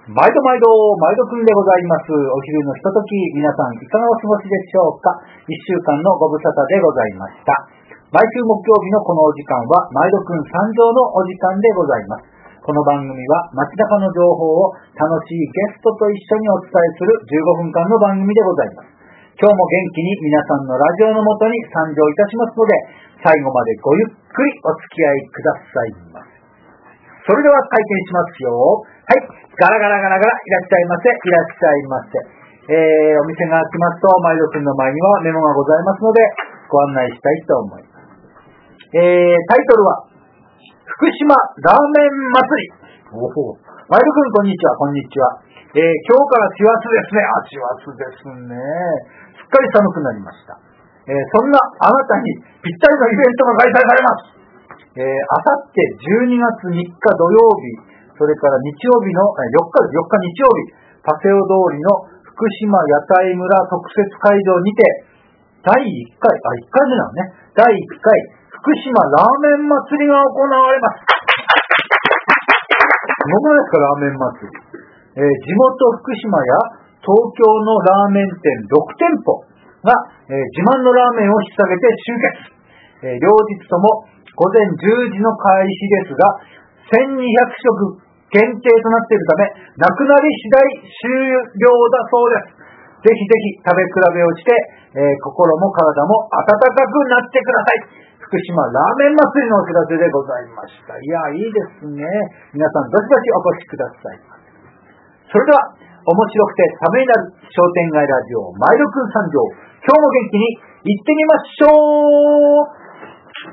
毎度くんでございます。お昼のひととき、皆さんいかがお過ごしでしょうか。一週間のご無沙汰でございました。毎週木曜日のこのお時間は、毎度くん参上のお時間でございます。この番組は街中の情報を楽しいゲストと一緒にお伝えする15分間の番組でございます。今日も元気に皆さんのラジオのもとに参上いたしますので、最後までごゆっくりお付き合いくださいませ。それでは開店しますよ。はい、ガラガラガラガラ、いらっしゃいませ、いらっしゃいませ。お店が開きますと、毎度くんの前にはメモがございますので、ご案内したいと思います。タイトルは、福島ラーメン祭り。毎度くんこんにちは、こんにちは。今日から師走ですね。師走ですね。すっかり寒くなりました。そんなあなたにぴったりのイベントが開催されます。あさって12月3日土曜日、それから日曜日の4日日曜日、パセオ通りの福島屋台村特設会場にて、第1回福島ラーメン祭りが行われます。どのぐらいですか、ラーメン祭り。地元福島や東京のラーメン店6店舗が、自慢のラーメンを引き下げて集結。両日とも午前10時の開始ですが、1200食限定となっているため、なくなり次第終了だそうです。ぜひぜひ食べ比べをして、心も体も温かくなってください。福島ラーメン祭りのお知らせでございました。いや、いいですね。皆さんどしどしお越しください。それでは、面白くてためになる商店街ラジオ、毎度くん参上。今日も元気に行ってみましょう。